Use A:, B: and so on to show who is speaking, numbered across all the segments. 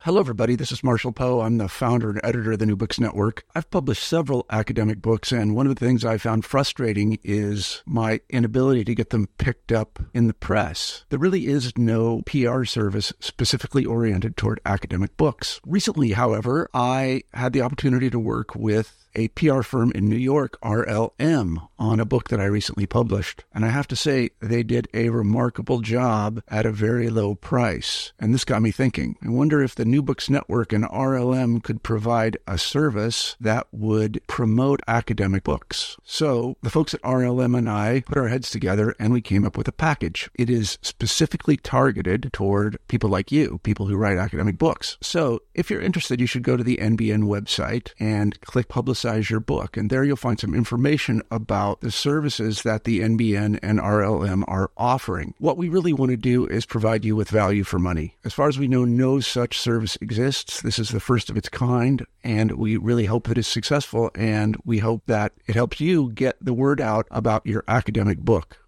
A: Hello, everybody. This is Marshall Poe. I'm the founder and editor of the New Books Network. I've published several academic books, and one of the things I found frustrating is my inability to get them picked up in the press. There really is no PR service specifically oriented toward academic books. Recently, however, I had the opportunity to work with a PR firm in New York, RLM, on a book that I recently published. And I have to say, they did a remarkable job at a very low price. And this got me thinking. I wonder if the New Books Network and RLM could provide a service that would promote academic books. So the folks at RLM and I put our heads together and we came up with a package. It is specifically targeted toward people like you, people who write academic books. So if you're interested, you should go to the NBN website and click Publicize Your Book. And there you'll find some information about the services that the NBN and RLM are offering. What we really want to do is provide you with value for money. As far as we know, no such service exists. This is the first of its kind, and we really hope that it's successful, and we hope that it helps you get the word out about your academic book.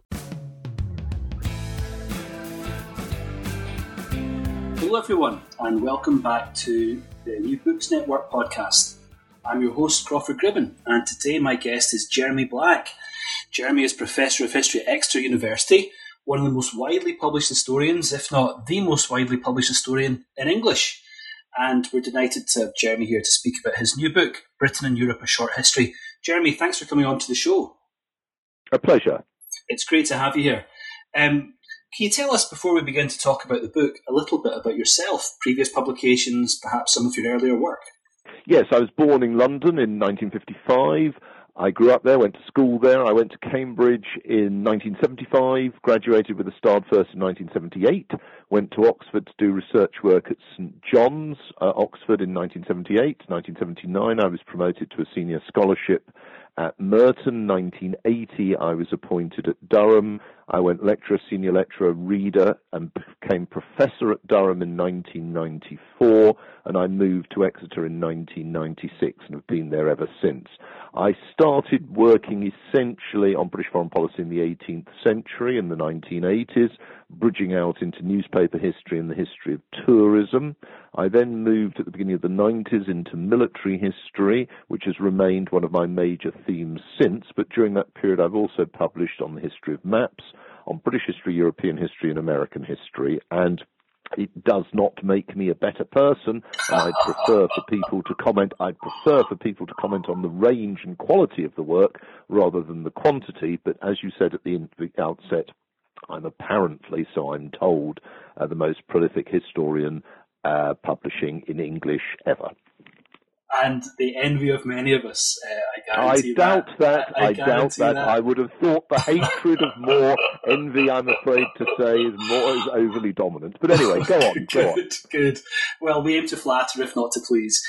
B: Hello everyone, and welcome back to the New Books Network podcast. I'm your host, Crawford Gribben, and today my guest is Jeremy Black. Jeremy is Professor of History at Exeter University, one of the most widely published historians, if not the most widely published historian in English. And we're delighted to have Jeremy here to speak about his new book, Britain and Europe, A Short History. Jeremy, thanks for coming on to the show.
C: A pleasure.
B: It's great to have you here. Can you tell us, before we begin to talk about the book, a little bit about yourself, previous publications, perhaps some of your earlier work?
C: Yes, I was born in London in 1955. I grew up there, went to school there. I went to Cambridge in 1975, graduated with a starred first in 1978, went to Oxford to do research work at St John's, Oxford in 1978. 1979, I was promoted to a senior scholarship at Merton. 1980, I was appointed at Durham. I went lecturer, senior lecturer, reader, and became professor at Durham in 1994, and I moved to Exeter in 1996 and have been there ever since. I started working essentially on British foreign policy in the 18th century, in the 1980s, bridging out into newspaper history and the history of tourism. I then moved at the beginning of the 90s into military history, which has remained one of my major themes since, but during that period I've also published on the history of maps, on British history, European history, and American history, and it does not make me a better person, and I'd prefer for people to comment on the range and quality of the work rather than the quantity, but as you said at the outset, I'm apparently, so I'm told, the most prolific historian publishing in English ever.
B: And the envy of many of us, I guarantee
C: that. I
B: doubt that.
C: I would have thought the hatred of more envy, I'm afraid to say, is overly dominant. But anyway, go on.
B: Good. Well, we aim to flatter, if not to please.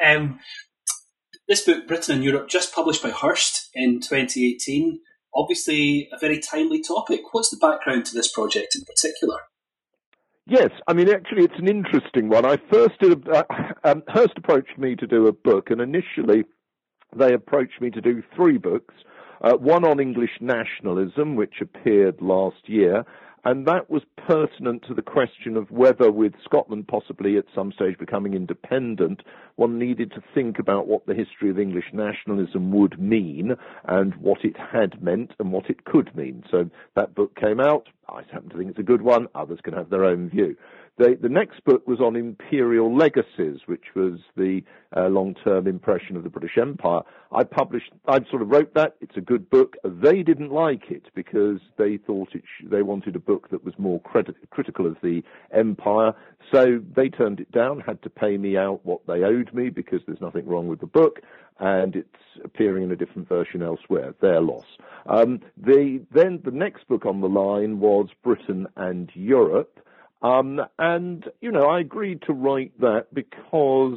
B: This book, Britain and Europe, just published by Hurst in 2018, obviously a very timely topic. What's the background to this project in particular?
C: Yes, I mean, actually, it's an interesting one. I first did Hurst approached me to do a book, and initially they approached me to do 3 books, one on English nationalism, which appeared last year, and that was pertinent to the question of whether, with Scotland possibly at some stage becoming independent, one needed to think about what the history of English nationalism would mean and what it had meant and what it could mean. So that book came out. I happen to think it's a good one. Others can have their own view. The next book was on imperial legacies, which was the long-term impression of the British Empire. I sort of wrote that. It's a good book. They didn't like it because they thought they wanted a book that was more critical of the empire. So they turned it down, had to pay me out what they owed me because there's nothing wrong with the book, and it's appearing in a different version elsewhere. Their loss. Then the next book on the line was Britain and Europe. And, I agreed to write that because,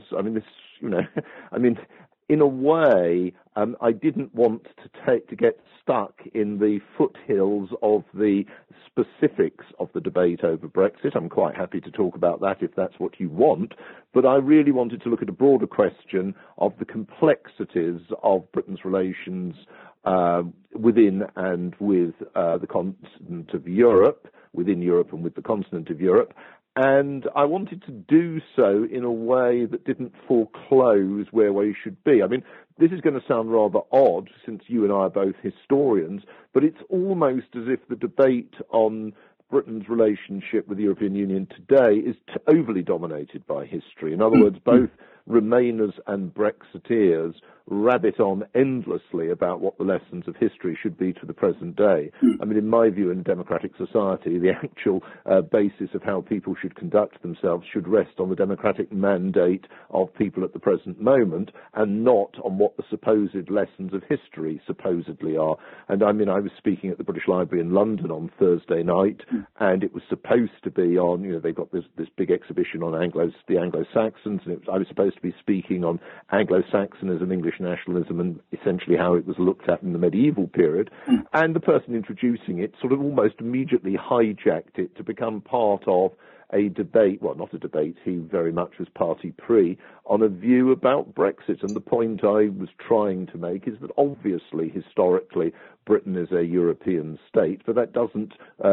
C: in a way, I didn't want to get stuck in the foothills of the specifics of the debate over Brexit. I'm quite happy to talk about that if that's what you want, but I really wanted to look at a broader question of the complexities of Britain's relations within and with the continent of Europe, within Europe and with the continent of Europe, And I wanted to do so in a way that didn't foreclose where we should be. I mean, this is going to sound rather odd since you and I are both historians, but it's almost as if the debate on Britain's relationship with the European Union today is overly dominated by history. In other words, both Remainers and Brexiteers rabbit on endlessly about what the lessons of history should be to the present day. I mean, in my view, in a democratic society, the actual basis of how people should conduct themselves should rest on the democratic mandate of people at the present moment and not on what the supposed lessons of history supposedly are. And I mean, I was speaking at the British Library in London on Thursday night, and it was supposed to be on, you know, they've got this big exhibition on the Anglo-Saxons, and I was supposed to be speaking on Anglo-Saxonism, English nationalism, and essentially how it was looked at in the medieval period. And the person introducing it sort of almost immediately hijacked it to become part of a debate, well, not a debate, he very much was party pre, on a view about Brexit. And the point I was trying to make is that obviously, historically, Britain is a European state, but that doesn't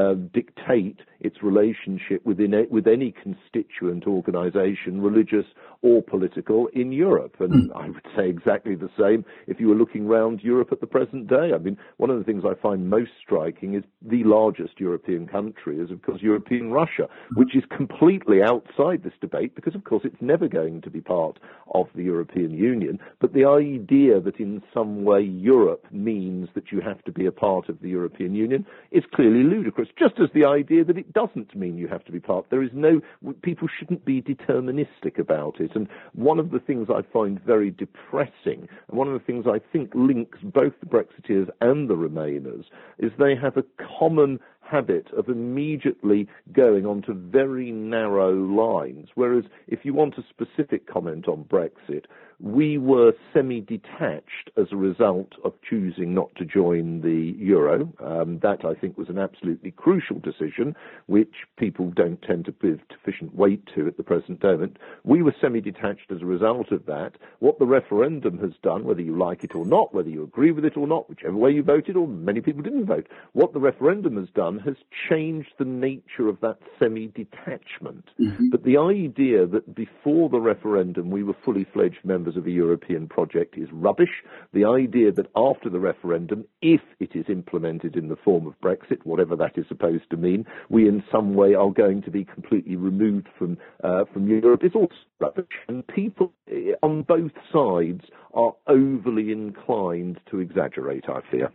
C: dictate its relationship with any constituent organisation, religious or political, in Europe. And I would say exactly the same if you were looking around Europe at the present day. I mean, one of the things I find most striking is the largest European country is, of course, European Russia, which is completely outside this debate because, of course, it's never going to be part of the European Union. But the idea that in some way Europe means that you have to be a part of the European Union is clearly ludicrous, just as the idea that it doesn't mean you have to be part. People shouldn't be deterministic about it. And one of the things I find very depressing, and one of the things I think links both the Brexiteers and the Remainers, is they have a common habit of immediately going onto very narrow lines. Whereas if you want a specific comment on Brexit, we were semi-detached as a result of choosing not to join the euro. That, I think, was an absolutely crucial decision, which people don't tend to give sufficient weight to at the present moment. We were semi-detached as a result of that. What the referendum has done, whether you like it or not, whether you agree with it or not, whichever way you voted, or many people didn't vote, what the referendum has done has changed the nature of that semi-detachment. But the idea that before the referendum we were fully fledged members of a European project is rubbish. The idea that after the referendum, if it is implemented in the form of Brexit, whatever that is supposed to mean, we in some way are going to be completely removed from Europe is also rubbish. And people on both sides are overly inclined to exaggerate, I fear.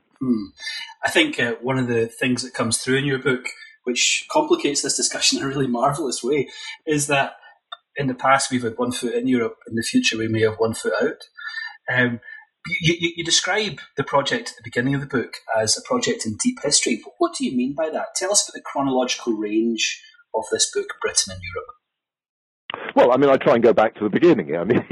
B: I think one of the things that comes through in your book, which complicates this discussion in a really marvellous way, is that in the past we've had one foot in Europe, in the future we may have one foot out. You describe the project at the beginning of the book as a project in deep history. What do you mean by that? Tell us about the chronological range of this book, Britain and Europe.
C: Well, I mean, I try and go back to the beginning. I mean,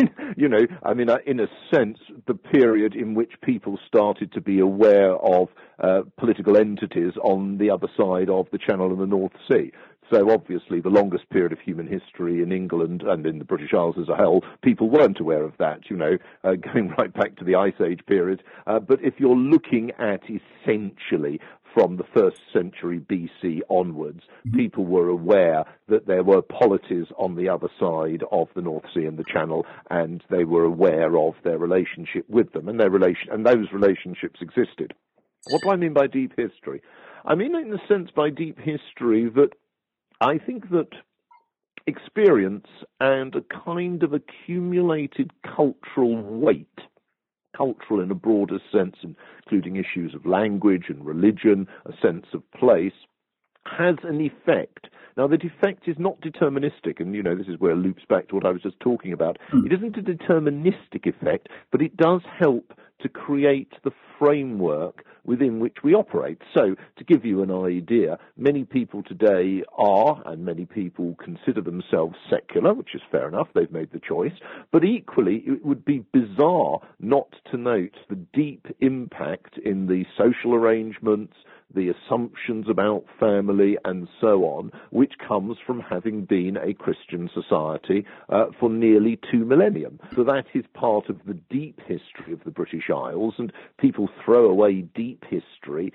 C: in a sense, the period in which people started to be aware of political entities on the other side of the Channel and the North Sea. So obviously the longest period of human history in England and in the British Isles as a whole, people weren't aware of that, going right back to the Ice Age period. But if you're looking at essentially from the 1st century BC onwards, people were aware that there were polities on the other side of the North Sea and the Channel, and they were aware of their relationship with them, and those relationships existed. What do I mean by deep history? I mean, in the sense by deep history that I think that experience and a kind of accumulated cultural weight, cultural in a broader sense, including issues of language and religion, a sense of place, has an effect. Now, that effect is not deterministic, and, this is where it loops back to what I was just talking about. It isn't a deterministic effect, but it does help to create the framework within which we operate. So, to give you an idea, many people today are, and many people consider themselves secular, which is fair enough, they've made the choice, but equally it would be bizarre not to note the deep impact in the social arrangements, the assumptions about family and so on, which comes from having been a Christian society for nearly 2 millennia. So that is part of the deep history of the British Isles, and people throw away deep history,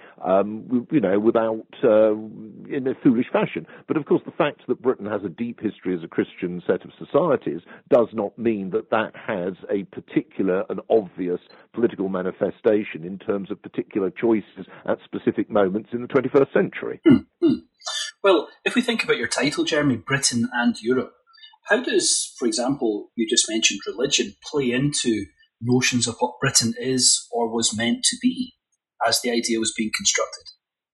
C: without in a foolish fashion. But of course, the fact that Britain has a deep history as a Christian set of societies does not mean that that has a particular and obvious political manifestation in terms of particular choices at specific moments in the 21st century.
B: Mm-hmm. Well, if we think about your title, Jeremy, Britain and Europe, how does, for example, you just mentioned religion, play into notions of what Britain is or was meant to be as the idea was being constructed?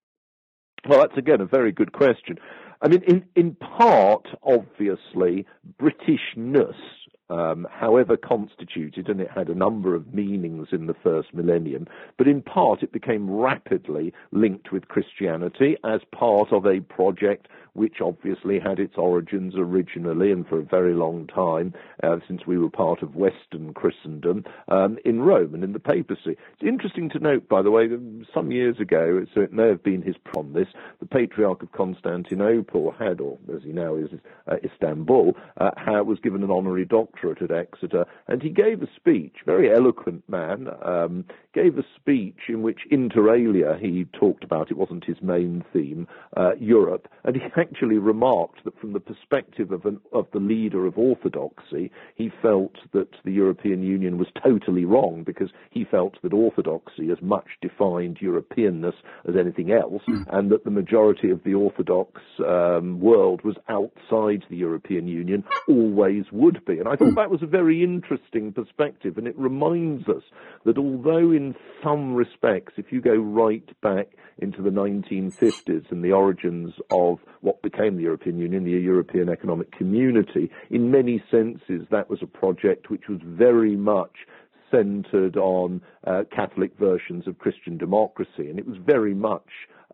C: Well, that's again a very good question. I mean, in part, obviously, Britishness, however constituted, and it had a number of meanings in the first millennium, but in part it became rapidly linked with Christianity as part of a project which obviously had its origins originally and for a very long time, since we were part of Western Christendom, in Rome and in the papacy. It's interesting to note, by the way, that some years ago, so it may have been his promise, the Patriarch of Constantinople had, or as he now is, Istanbul, was given an honorary doctorate at Exeter, and he gave a speech, very eloquent man, gave a speech in which inter alia he talked about, it wasn't his main theme, Europe, and he actually remarked that from the perspective of the leader of orthodoxy, he felt that the European Union was totally wrong, because he felt that orthodoxy as much defined Europeanness as anything else, and that the majority of the Orthodox world was outside the European Union, always would be. And I thought that was a very interesting perspective, and it reminds us that although in some respects, if you go right back into the 1950s and the origins of what became the European Union, the European Economic Community, in many senses that was a project which was very much centered on Catholic versions of Christian democracy, and it was very much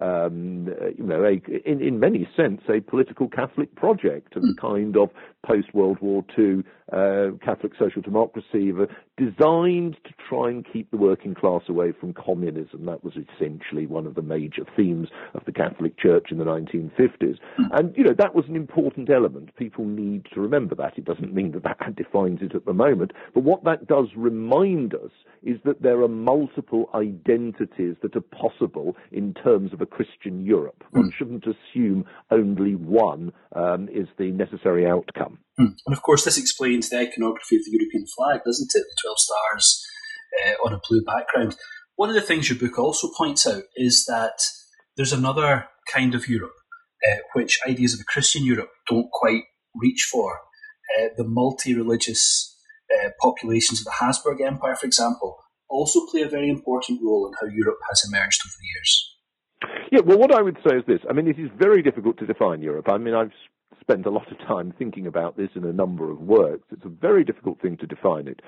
C: in many sense, a political Catholic project of the kind of post-World War II Catholic social democracy designed to try and keep the working class away from communism. That was essentially one of the major themes of the Catholic Church in the 1950s. And, that was an important element. People need to remember that. It doesn't mean that defines it at the moment. But what that does remind us is that there are multiple identities that are possible in terms of a Christian Europe. One shouldn't assume only one is the necessary outcome.
B: And of course, this explains the iconography of the European flag, doesn't it? The 12 stars on a blue background. One of the things your book also points out is that there's another kind of Europe, which ideas of a Christian Europe don't quite reach for. The multi-religious populations of the Habsburg Empire, for example, also play a very important role in how Europe has emerged over the years.
C: Yeah, well, what I would say is this. I mean, it is very difficult to define Europe. I mean, I've spent a lot of time thinking about this in a number of works. It's a very difficult thing to define it.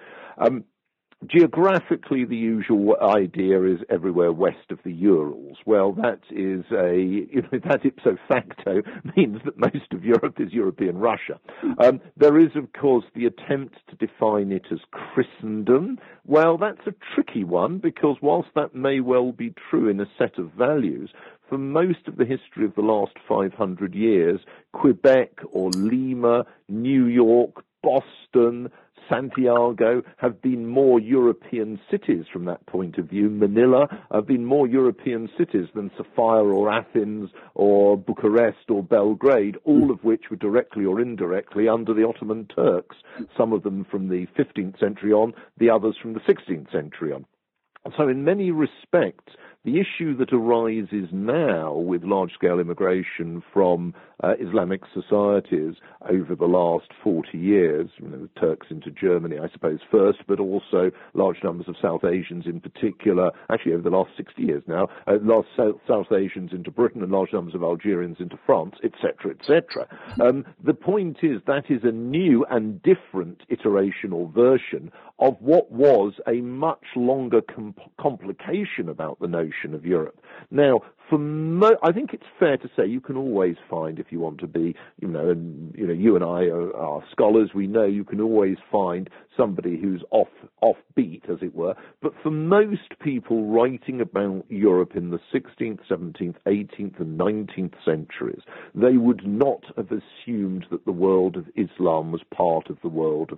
C: Geographically, the usual idea is everywhere west of the Urals. Well, that is that ipso facto means that most of Europe is European Russia. There is, of course, the attempt to define it as Christendom. Well, that's a tricky one, because whilst that may well be true in a set of values, for most of the history of the last 500 years, Quebec or Lima, New York, Boston, Santiago have been more European cities from that point of view. Manila have been more European cities than Sofia or Athens or Bucharest or Belgrade, all of which were directly or indirectly under the Ottoman Turks, some of them from the 15th century on, the others from the 16th century on. So in many respects, the issue that arises now with large-scale immigration from Islamic societies over the last 40 years, the Turks into Germany, I suppose, first, but also large numbers of South Asians in particular, actually over the last 60 years now, South Asians into Britain and large numbers of Algerians into France, etc., etc. The point is that is a new and different iteration or version of what was a much longer complication about the notion evolution of Europe. Now, I think it's fair to say you can always find, if you want to be, you and I are scholars, we know you can always find somebody who's offbeat, as it were. But for most people writing about Europe in the 16th, 17th, 18th, and 19th centuries, they would not have assumed that the world of Islam was part of the world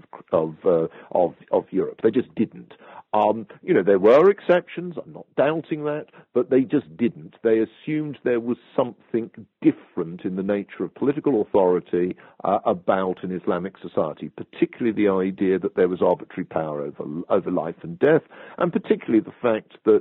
C: of Europe. They just didn't. There were exceptions, I'm not doubting that, but they just didn't. They assumed there was something different in the nature of political authority about an Islamic society, particularly the idea that there was arbitrary power over life and death, and particularly the fact that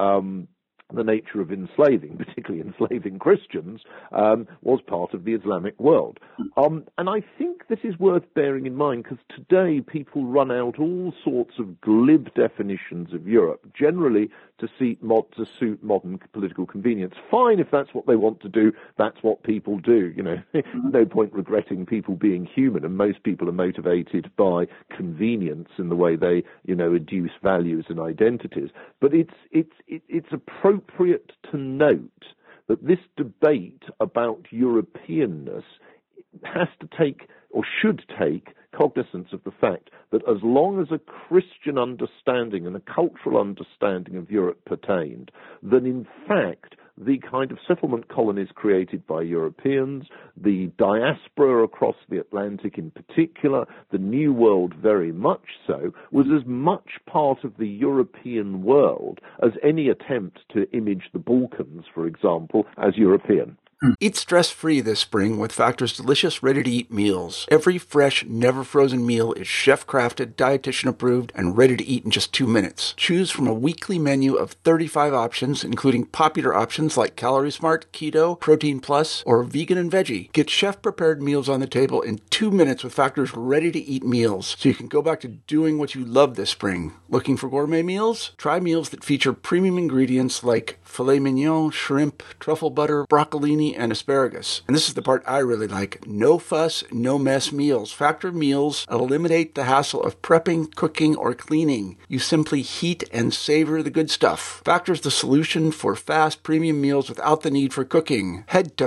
C: the nature of enslaving, particularly enslaving Christians, was part of the Islamic world. And I think this is worth bearing in mind, because today people run out all sorts of glib definitions of Europe, generally to suit modern political convenience. Fine, if that's what they want to do, that's what people do. No point regretting people being human, and most people are motivated by convenience in the way they, adduce values and identities. But it's appropriate to note that this debate about Europeanness has to take, or should take, cognizance of the fact that as long as a Christian understanding and a cultural understanding of Europe pertained, then in fact the kind of settlement colonies created by Europeans, the diaspora across the Atlantic in particular, the New World very much so, was as much part of the European world as any attempt to image the Balkans, for example, as European.
A: Eat stress-free this spring with Factor's delicious, ready-to-eat meals. Every fresh, never-frozen meal is chef-crafted, dietitian-approved, and ready to eat in just 2 minutes. Choose from a weekly menu of 35 options, including popular options like Calorie Smart, Keto, Protein Plus, or Vegan and Veggie. Get chef-prepared meals on the table in 2 minutes with Factor's ready-to-eat meals, so you can go back to doing what you love this spring. Looking for gourmet meals? Try meals that feature premium ingredients like filet mignon, shrimp, truffle butter, broccolini, and asparagus. And this is the part I really like. No fuss, no mess meals. Factor meals eliminate the hassle of prepping, cooking, or cleaning. You simply heat and savor the good stuff. Factor's the solution for fast premium meals without the need for cooking. Head to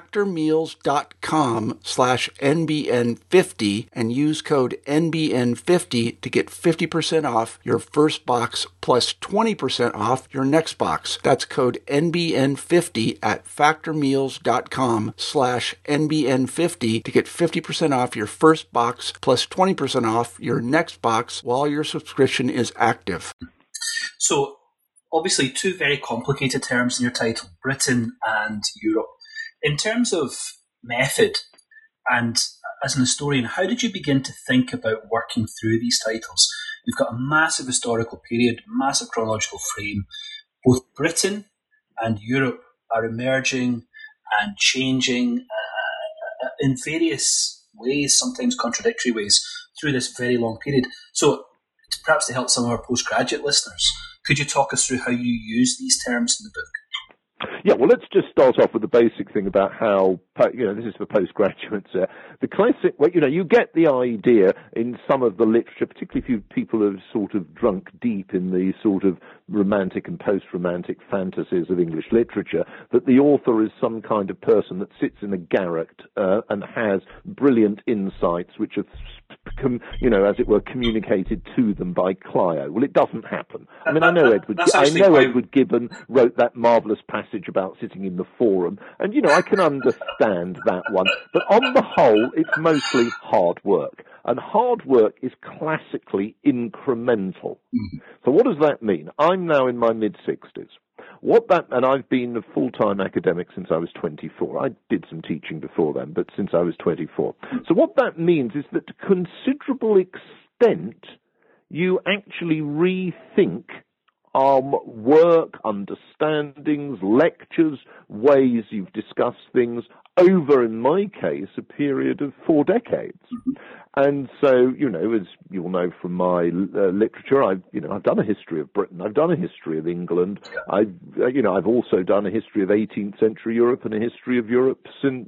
A: factormeals.com/NBN50 and use code NBN50 to get 50% off your first box plus 20% off your next box. That's code NBN50 at factormeals.com/NBN50 to get 50% off your first box plus 20% off your next box while your subscription is active.
B: So, obviously, two very complicated terms in your title, Britain and Europe. In terms of method, and as an historian, how did you begin to think about working through these titles? You've got a massive historical period, massive chronological frame. Both Britain and Europe are emerging and changing in various ways, sometimes contradictory ways, through this very long period. So perhaps to help some of our postgraduate listeners, could you talk us through how you use these terms in the book?
C: Yeah, well, let's just start off with the basic thing about how, this is for postgraduates. The classic, you get the idea in some of the literature, particularly if people have sort of drunk deep in the sort of romantic and post-romantic fantasies of English literature, that the author is some kind of person that sits in a garret and has brilliant insights which are, as it were, communicated to them by Clio. Well, it doesn't happen. I mean, I know Edward Gibbon wrote that marvellous passage about sitting in the forum, and, I can understand that one. But on the whole, it's mostly hard work. And hard work is classically incremental. Mm-hmm. So what does that mean? I'm now in my mid-60s. And I've been a full-time academic since I was 24. I did some teaching before then, but since I was 24. So what that means is that to considerable extent, you actually rethink work, understandings, lectures, ways you've discussed things over, in my case, a period of 4 decades. Mm-hmm. And so, as you'll know from my literature, I've done a history of Britain. I've done a history of England. I've also done a history of 18th century Europe and a history of Europe since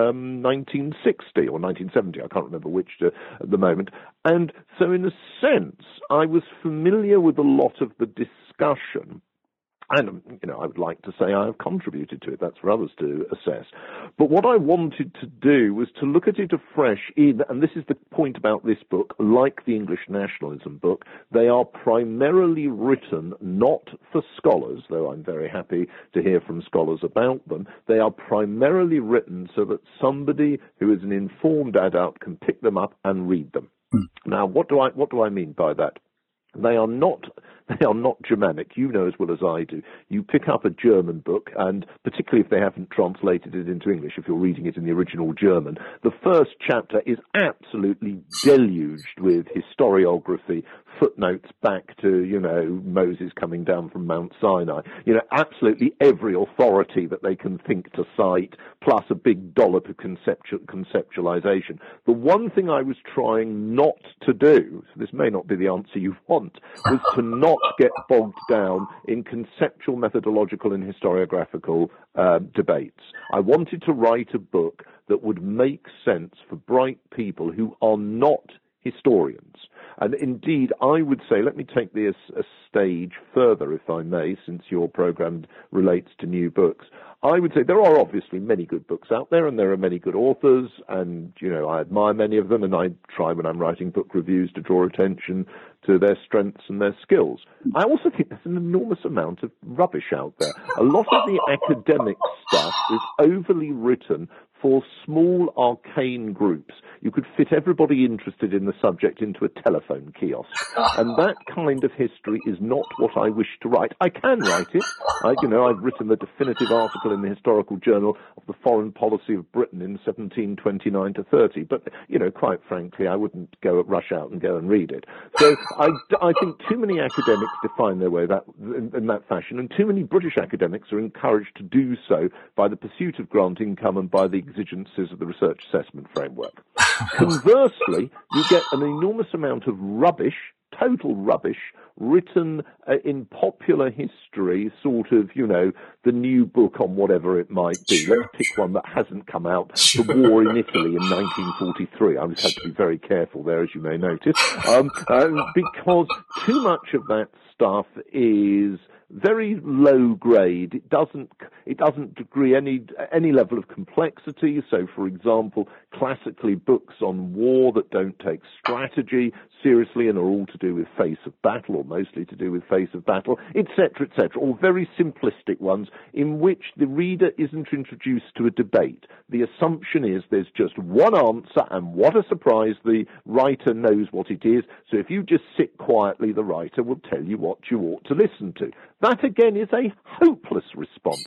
C: 1960 or 1970. I can't remember which at the moment. And so, in a sense, I was familiar with a lot of the discussion And, I would like to say I have contributed to it. That's for others to assess. But what I wanted to do was to look at it afresh and this is the point about this book, like the English nationalism book, they are primarily written not for scholars, though I'm very happy to hear from scholars about them. They are primarily written so that somebody who is an informed adult can pick them up and read them. Now, what do I mean by that? They are not Germanic. You know as well as I do. You pick up a German book, and particularly if they haven't translated it into English, if you're reading it in the original German, the first chapter is absolutely deluged with historiography, footnotes back to, Moses coming down from Mount Sinai. Absolutely every authority that they can think to cite, plus a big dollop of conceptualization. The one thing I was trying not to do, so this may not be the answer you want, was to not get bogged down in conceptual, methodological, and historiographical debates. I wanted to write a book that would make sense for bright people who are not historians. And indeed, I would say, let me take this a stage further, if I may, since your program relates to new books. I would say there are obviously many good books out there, and there are many good authors, and, I admire many of them, and I try when I'm writing book reviews to draw attention to their strengths and their skills. I also think there's an enormous amount of rubbish out there. A lot of the academic stuff is overly written for small arcane groups. You could fit everybody interested in the subject into a telephone kiosk. And that kind of history is not what I wish to write. I can write it. I've written the definitive article in the Historical Journal of the foreign policy of Britain in 1729 to 30. But, quite frankly, I wouldn't rush out and go and read it. So I think too many academics define their way in that fashion, and too many British academics are encouraged to do so by the pursuit of grant income and by the exigencies of the research assessment framework. Conversely, you get an enormous amount of rubbish, total rubbish, written in popular history, sort of, the new book on whatever it might be. Sure. Let's pick one that hasn't come out, The War in Italy in 1943. I just had to be very careful there, as you may notice, because too much of that stuff is very low grade. It doesn't degree any level of complexity. So, for example, classically books on war that don't take strategy seriously and are all to do with face of battle, or mostly to do with face of battle, etc., or very simplistic ones in which the reader isn't introduced to a debate. The assumption is there's just one answer, and what a surprise, the writer knows what it is. So if you just sit quietly, the writer will tell you what you ought to listen to. That, again, is a hopeless response.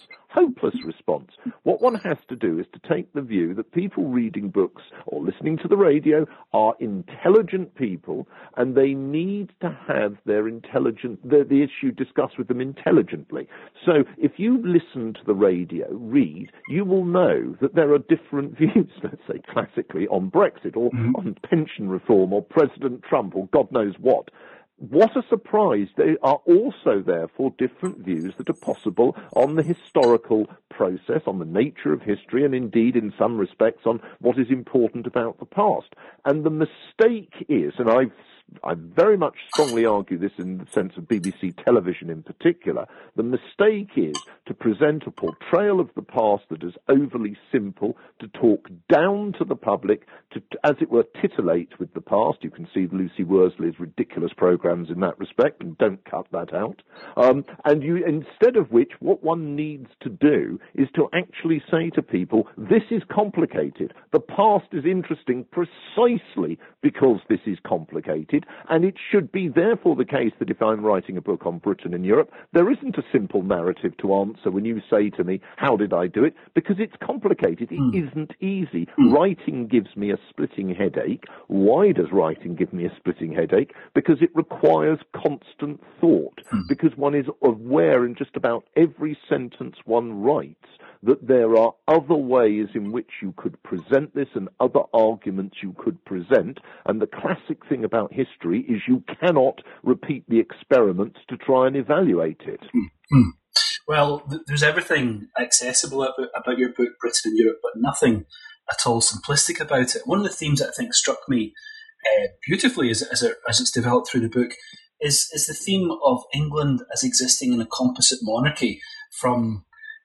C: What one has to do is to take the view that people reading books or listening to the radio are intelligent people, and they need to have their the issue discussed with them intelligently. So if you listen to the radio, read, you will know that there are different views, let's say classically, on Brexit or on pension reform or President Trump or God knows what. What a surprise. There are also, therefore, different views that are possible on the historical process, on the nature of history, and indeed, in some respects, on what is important about the past. And the mistake is, and I very much strongly argue this in the sense of BBC television in particular, the mistake is to present a portrayal of the past that is overly simple, to talk down to the public, to, as it were, titillate with the past. You can see Lucy Worsley's ridiculous programs in that respect, and don't cut that out. And instead of which, what one needs to do is to actually say to people, this is complicated. The past is interesting precisely because this is complicated. And it should be therefore the case that if I'm writing a book on Britain and Europe, there isn't a simple narrative to answer when you say to me, how did I do it? Because it's complicated. It isn't easy. Writing gives me a splitting headache. Why does writing give me a splitting headache? Because it requires constant thought. Because one is aware in just about every sentence one writes that there are other ways in which you could present this and other arguments you could present. And the classic thing about history is you cannot repeat the experiments to try and evaluate it.
B: Well, there's everything accessible about your book, Britain and Europe, but nothing at all simplistic about it. One of the themes that I think struck me beautifully as it's developed through the book is the theme of England as existing in a composite monarchy from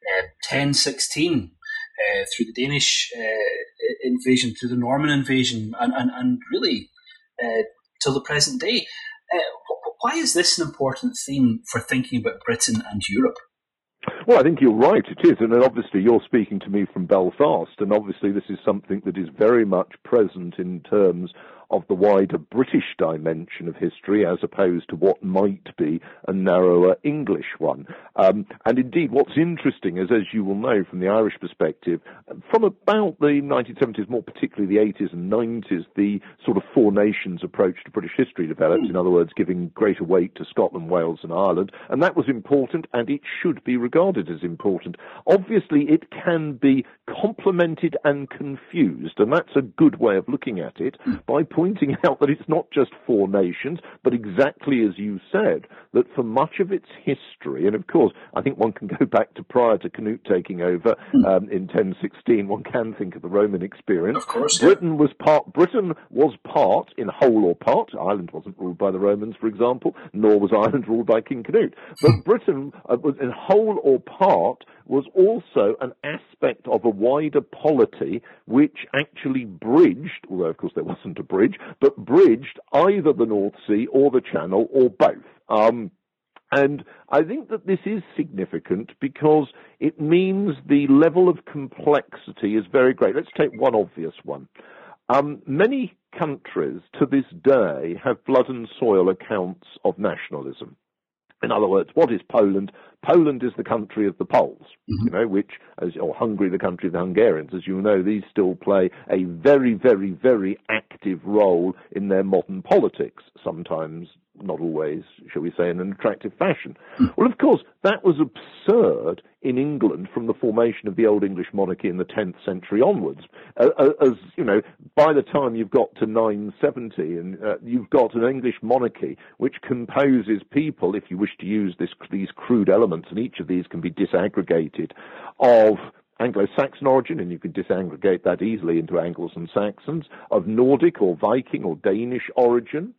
B: 1016 through the Danish invasion, through the Norman invasion, and really till the present day. Why is this an important theme for thinking about Britain and Europe?
C: Well, I think you're right, it is. And obviously you're speaking to me from Belfast, and obviously this is something that is very much present in terms of the wider British dimension of history as opposed to what might be a narrower English one. And indeed, what's interesting is, as you will know from the Irish perspective, from about the 1970s, more particularly the 80s and 90s, the sort of four nations approach to British history developed, in other words, giving greater weight to Scotland, Wales and Ireland, and that was important, and it should be regarded as important. Obviously, it can be complemented and confused, and that's a good way of looking at it, by pointing out that it's not just four nations, but exactly as you said, that for much of its history, and of course, I think one can go back to prior to Canute taking over in 1016, one can think of the Roman experience.
B: Of course,
C: Britain was part, in whole or part. Ireland wasn't ruled by the Romans, for example, nor was Ireland ruled by King Canute. But Britain was in whole or part was also an aspect of a wider polity which actually bridged, although of course there wasn't a bridge, but bridged either the North Sea or the Channel or both. And I think that this is significant because it means the level of complexity is very great. Let's take one obvious one. Many countries to this day have blood and soil accounts of nationalism. In other words, what is Poland? Poland is the country of the Poles, or Hungary, the country of the Hungarians. As you know, these still play a very, very, very active role in their modern politics, sometimes, not always, shall we say, in an attractive fashion. Well, of course, that was absurd in England from the formation of the Old English monarchy in the 10th century onwards. As you know, by the time you've got to 970, and you've got an English monarchy which composes people, if you wish to use these crude elements, and each of these can be disaggregated, of Anglo-Saxon origin, and you could disaggregate that easily into Angles and Saxons, of Nordic or Viking or Danish origin,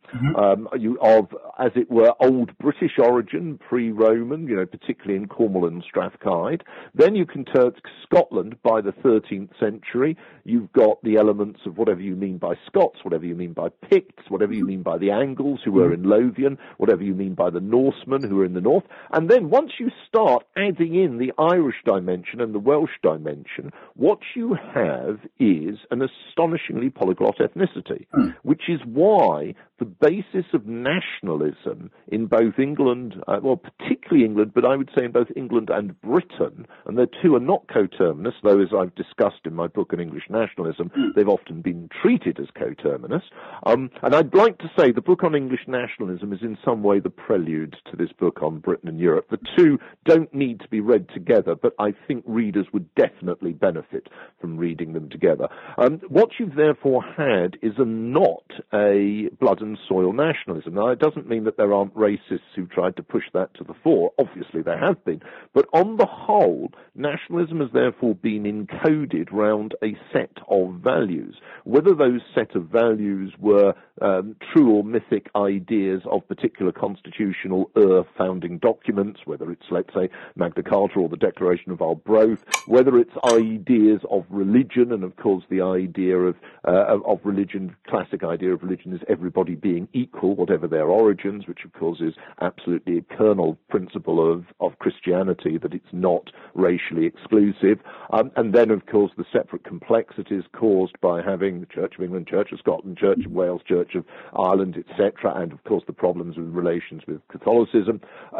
C: of, as it were, Old British origin, pre-Roman, particularly in Cornwall and Strathclyde. Then you can turn to Scotland by the 13th century. You've got the elements of whatever you mean by Scots, whatever you mean by Picts, whatever you mean by the Angles, who were in Lothian, whatever you mean by the Norsemen, who are in the north. And then once you start adding in the Irish dimension and the Welsh dimension, what you have is an astonishingly polyglot ethnicity, which is why the basis of nationalism in both England, particularly England, but I would say in both England and Britain, and the two are not coterminous, though as I've discussed in my book on English nationalism, they've often been treated as coterminous. And I'd like to say the book on English nationalism is in some way the prelude to this book on Britain and Europe. The two don't need to be read together, but I think readers would definitely benefit from reading them together. What you've therefore had is not a blood and soil nationalism. Now, it doesn't mean that there aren't racists who tried to push that to the fore. Obviously, there have been. But on the whole, nationalism has therefore been encoded round a set of values. Whether those set of values were true or mythic ideas of particular constitutional founding documents, whether it's, let's say, Magna Carta or the Declaration of Arbroath, whether it's ideas of religion, and of course the idea of religion, classic idea of religion is everybody being equal, whatever their origins, which of course is absolutely a kernel principle of Christianity, that it's not racially exclusive. And then, of course, the separate complexities caused by having the Church of England, Church of Scotland, Church of Wales, Church of Ireland, etc., and of course the problems with relations with Catholicism.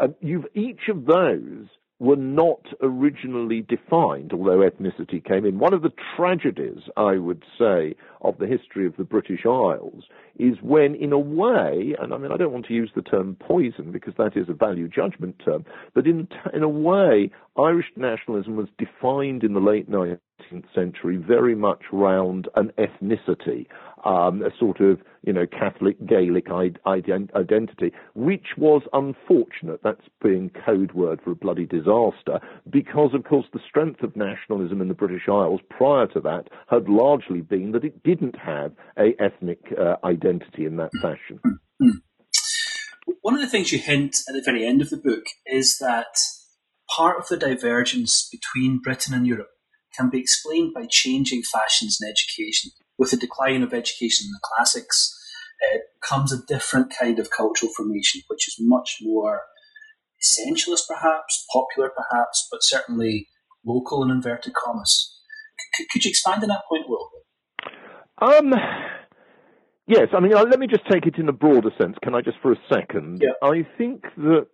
C: Each of those were not originally defined, although ethnicity came in. One of the tragedies, I would say, of the history of the British Isles is when, in a way, and I mean, I don't want to use the term poison because that is a value judgment term, but in a way, Irish nationalism was defined in the late 19th century very much round an ethnicity, a sort of, Catholic Gaelic identity, which was unfortunate. That's being code word for a bloody disaster, because, of course, the strength of nationalism in the British Isles prior to that had largely been that it didn't have a ethnic identity in that fashion.
B: One of the things you hint at the very end of the book is that part of the divergence between Britain and Europe can be explained by changing fashions in education. With the decline of education in the classics, comes a different kind of cultural formation, which is much more essentialist perhaps, popular perhaps, but certainly local in inverted commas. Could you expand on that point a little bit?
C: Yes, I mean, let me just take it in a broader sense. Can I just for a second?
B: Yeah.
C: I think that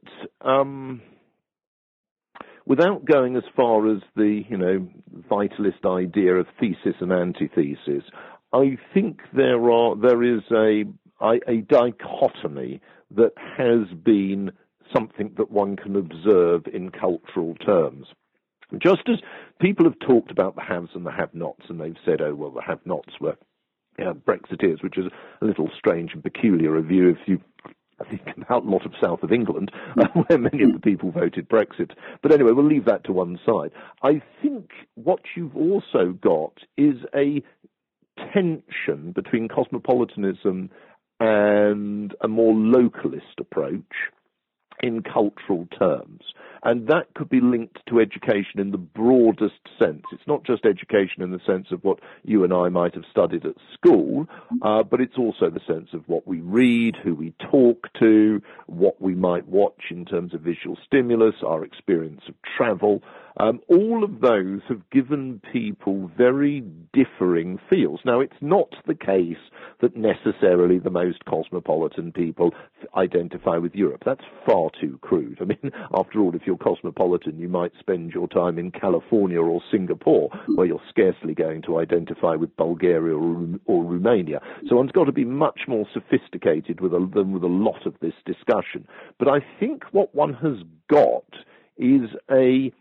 C: without going as far as the, vitalist idea of thesis and antithesis, I think there is a dichotomy that has been something that one can observe in cultural terms. Just as people have talked about the haves and the have-nots, and they've said, oh, well, the have-nots were Brexiteers, which is a little strange and peculiar a view if you think about a lot of south of England, where many of the people voted Brexit. But anyway, we'll leave that to one side. I think what you've also got is a tension between cosmopolitanism and a more localist approach in cultural terms. And that could be linked to education in the broadest sense. It's not just education in the sense of what you and I might have studied at school, but it's also the sense of what we read, who we talk to, what we might watch in terms of visual stimulus, our experience of travel. All of those have given people very differing feels. Now, it's not the case that necessarily the most cosmopolitan people identify with Europe. That's far too crude. I mean, after all, if you're cosmopolitan, you might spend your time in California or Singapore, where you're scarcely going to identify with Bulgaria or Romania. So one's got to be much more sophisticated than with a lot of this discussion. But I think what one has got is a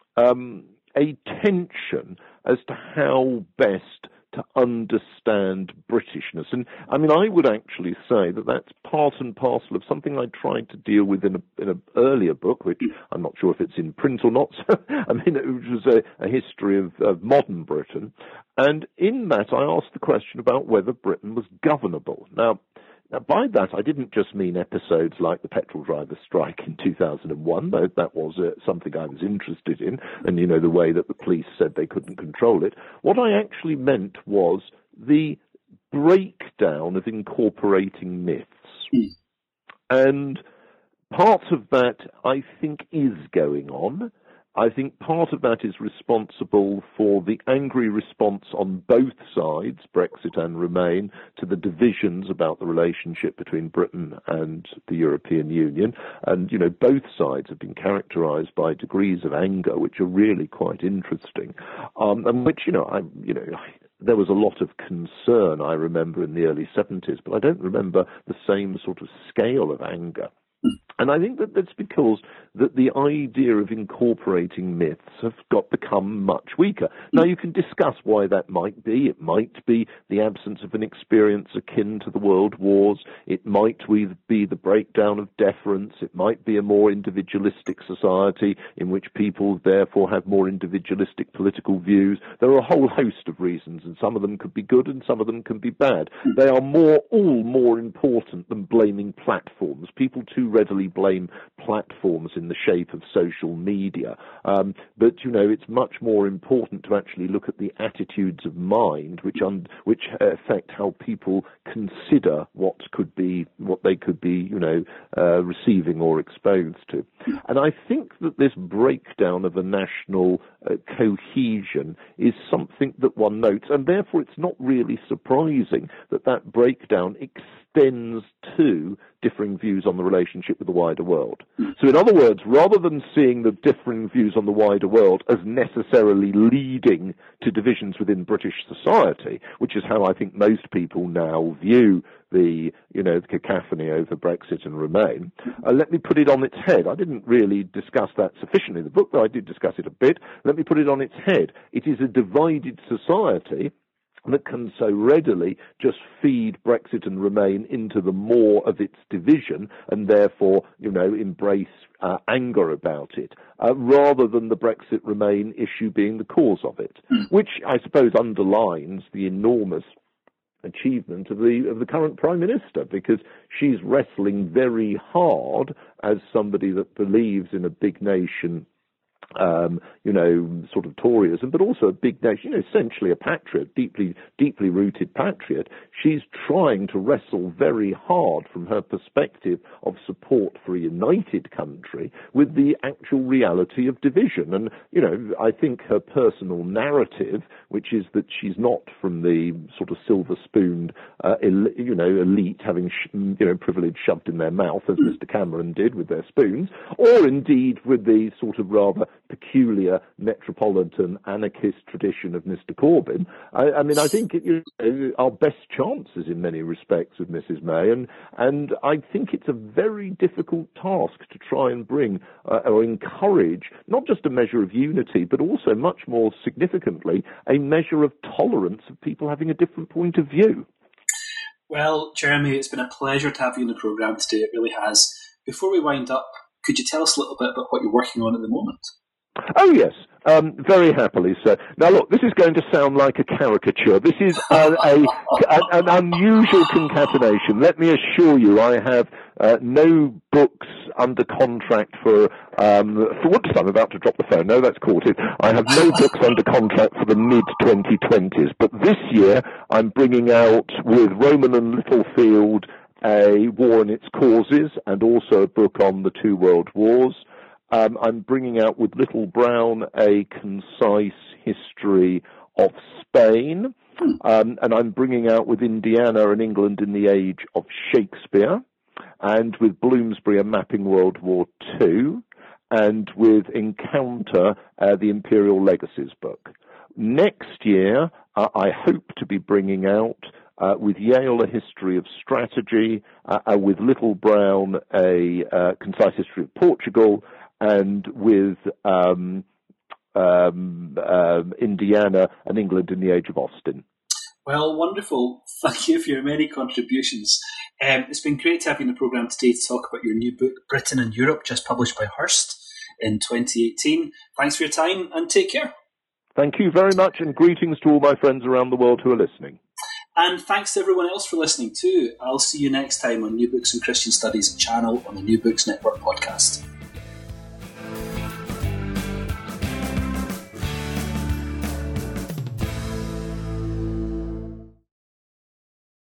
C: tension as to how best to understand Britishness. And I mean, I would actually say that that's part and parcel of something I tried to deal with in an earlier book, which I'm not sure if it's in print or not. I mean, it was a history of modern Britain. And in that, I asked the question about whether Britain was governable. Now, by that, I didn't just mean episodes like the petrol driver strike in 2001, though that was something I was interested in, and, the way that the police said they couldn't control it. What I actually meant was the breakdown of incorporating myths. And part of that, I think, is going on. I think part of that is responsible for the angry response on both sides, Brexit and Remain, to the divisions about the relationship between Britain and the European Union. And, both sides have been characterized by degrees of anger, which are really quite interesting, and which, there was a lot of concern, I remember, in the early 70s, but I don't remember the same sort of scale of anger. And I think that that's because that the idea of incorporating myths have become much weaker. Now, you can discuss why that might be. It might be the absence of an experience akin to the World Wars. It might be the breakdown of deference. It might be a more individualistic society in which people therefore have more individualistic political views. There are a whole host of reasons, and some of them could be good and some of them can be bad. They are all more important than blaming platforms. People too readily blame platforms in the shape of social media. But, it's much more important to actually look at the attitudes of mind which affect how people consider what they could be, receiving or exposed to. And I think that this breakdown of a national cohesion is something that one notes, and therefore it's not really surprising that breakdown extends to differing views on the relationship with the wider world. So in other words, rather than seeing the differing views on the wider world as necessarily leading to divisions within British society, which is how I think most people now view the cacophony over Brexit and Remain, let me put it on its head. I didn't really discuss that sufficiently in the book, though I did discuss it a bit. Let me put it on its head. It is a divided society that can so readily just feed Brexit and Remain into the maw of its division and therefore, embrace anger about it, rather than the Brexit Remain issue being the cause of it, which I suppose underlines the enormous achievement of the current Prime Minister, because she's wrestling very hard as somebody that believes in a big nation, sort of Toryism, but also a big nation, essentially a patriot, deeply rooted patriot. She's trying to wrestle very hard from her perspective of support for a united country with the actual reality of division. And, I think her personal narrative, which is that she's not from the sort of silver-spooned, elite having, privilege shoved in their mouth, as Mr. Cameron did with their spoons, or indeed with the sort of rather peculiar metropolitan anarchist tradition of Mr. Corbyn. I think our best chances in many respects with Mrs. May, and I think it's a very difficult task to try and bring or encourage not just a measure of unity, but also much more significantly a measure of tolerance of people having a different point of view.
B: Well, Jeremy, it's been a pleasure to have you in the programme today. It really has. Before we wind up, could you tell us a little bit about what you're working on at the moment?
C: Oh, yes, very happily, sir. Now, look, this is going to sound like a caricature. This is an unusual concatenation. Let me assure you, I have no books under contract for whoops, I'm about to drop the phone. No, that's caught it. I have no books under contract for the mid-2020s. But this year, I'm bringing out with Rowman and Littlefield a War and Its Causes, and also a book on the two world wars. I'm bringing out with Little Brown a concise history of Spain, and I'm bringing out with Indiana and England in the Age of Shakespeare, and with Bloomsbury a Mapping World War II, and with Encounter the Imperial Legacies book. Next year, I hope to be bringing out with Yale a history of strategy, with Little Brown a concise history of Portugal, and with Indiana and England in the Age of Austin.
B: Well, wonderful. Thank you for your many contributions. It's been great to have you in the programme today to talk about your new book, Britain and Europe, just published by Hurst in 2018. Thanks for your time and take care.
C: Thank you very much, and greetings to all my friends around the world who are listening.
B: And thanks to everyone else for listening too. I'll see you next time on New Books in Christian Studies channel on the New Books Network podcast.